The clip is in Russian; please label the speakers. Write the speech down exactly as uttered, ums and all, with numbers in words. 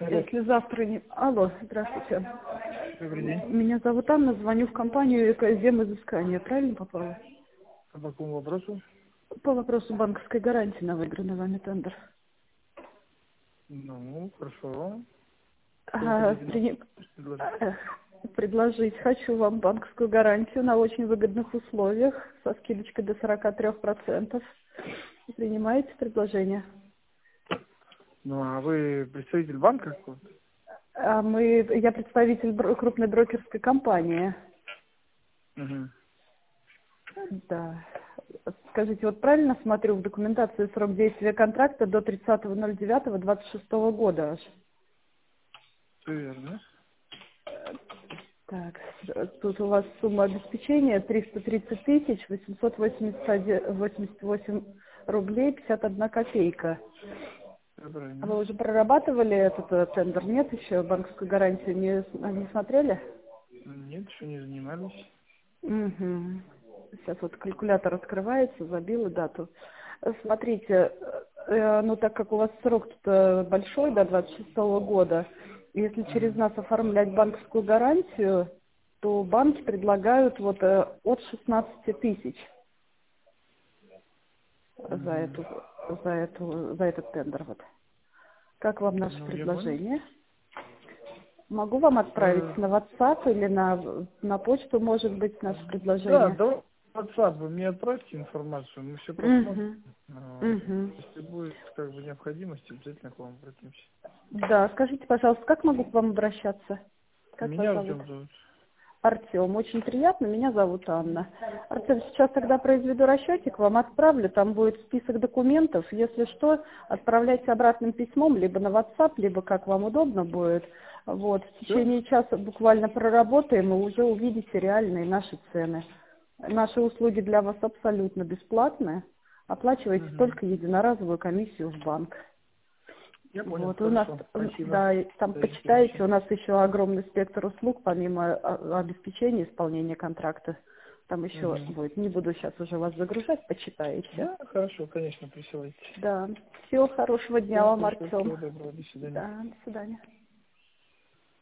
Speaker 1: Алло,
Speaker 2: Если завтра не... Алло, здравствуйте.
Speaker 1: добрый день.
Speaker 2: Меня зовут Анна, звоню в компанию «Экоземизыскание». Правильно попала?
Speaker 1: По какому вопросу?
Speaker 2: По вопросу банковской гарантии на выигранный вами тендер.
Speaker 1: Ну, хорошо. Что вы
Speaker 2: А,
Speaker 1: хотите нам
Speaker 2: при-
Speaker 1: предложить?
Speaker 2: э, Предложить хочу вам банковскую гарантию на очень выгодных условиях со скидочкой до сорок три процента. Принимаете предложение?
Speaker 1: Ну, а вы представитель банка какого-то?
Speaker 2: А мы, я представитель бро- крупной брокерской компании.
Speaker 1: Угу.
Speaker 2: Да. Скажите, вот правильно смотрю в документации срок действия контракта до тридцатого ноль девятого двадцать шестого года аж?
Speaker 1: Все верно.
Speaker 2: Так, э, тут у вас сумма обеспечения триста тридцать тысяч восемьсот восемьдесят восемь рублей пятьдесят одна копейка.
Speaker 1: Все
Speaker 2: А
Speaker 1: правильно.
Speaker 2: вы уже прорабатывали этот э, тендер? Нет еще? Банковскую гарантию не, с- не смотрели?
Speaker 1: Нет, еще не занимались.
Speaker 2: Угу. Сейчас вот калькулятор открывается, забила дату. Э, Смотрите, э, ну так как у вас срок тут э, большой, до двадцать шестого года, если через
Speaker 1: Угу.
Speaker 2: нас оформлять банковскую гарантию, то банки предлагают вот э, от шестнадцати тысяч за
Speaker 1: Угу.
Speaker 2: эту, за эту, за этот тендер. Вот. Как вам наше
Speaker 1: Ну, я понял.
Speaker 2: предложение? Могу вам отправить
Speaker 1: Э,
Speaker 2: на WhatsApp или на, на почту, может быть, наше
Speaker 1: да,
Speaker 2: предложение?
Speaker 1: да, WhatsApp вы мне отправьте информацию, мы все посмотрим.
Speaker 2: Угу.
Speaker 1: Вот.
Speaker 2: Угу.
Speaker 1: Если будет как бы необходимость, обязательно к вам обратимся.
Speaker 2: Да, скажите, пожалуйста, как могу к вам обращаться? Как вас
Speaker 1: Меня
Speaker 2: зовут?
Speaker 1: Артем зовут.
Speaker 2: Артем. Очень приятно, меня зовут Анна. Артем, сейчас тогда произведу расчетик, вам отправлю, там будет список документов. Если что, отправляйте обратным письмом, либо на WhatsApp, либо как вам удобно будет. Вот, в
Speaker 1: Все?
Speaker 2: течение часа буквально проработаем, и уже увидите реальные наши цены. Наши услуги для вас абсолютно бесплатные. Оплачивайте
Speaker 1: Угу.
Speaker 2: только единоразовую комиссию в банк.
Speaker 1: Я понял,
Speaker 2: Вот, у нас,
Speaker 1: хорошо.
Speaker 2: м,
Speaker 1: Спасибо
Speaker 2: да, и там
Speaker 1: за
Speaker 2: почитаете,
Speaker 1: информацию.
Speaker 2: у нас еще огромный спектр услуг, помимо а, обеспечения исполнения контракта. Там еще
Speaker 1: Угу.
Speaker 2: будет, не буду сейчас уже вас загружать, почитаете.
Speaker 1: Да, хорошо, конечно, присылайте.
Speaker 2: Да, всего хорошего дня
Speaker 1: Всего
Speaker 2: вам,
Speaker 1: хорошего,
Speaker 2: Артем.
Speaker 1: всего доброго, до свидания.
Speaker 2: Да, до свидания.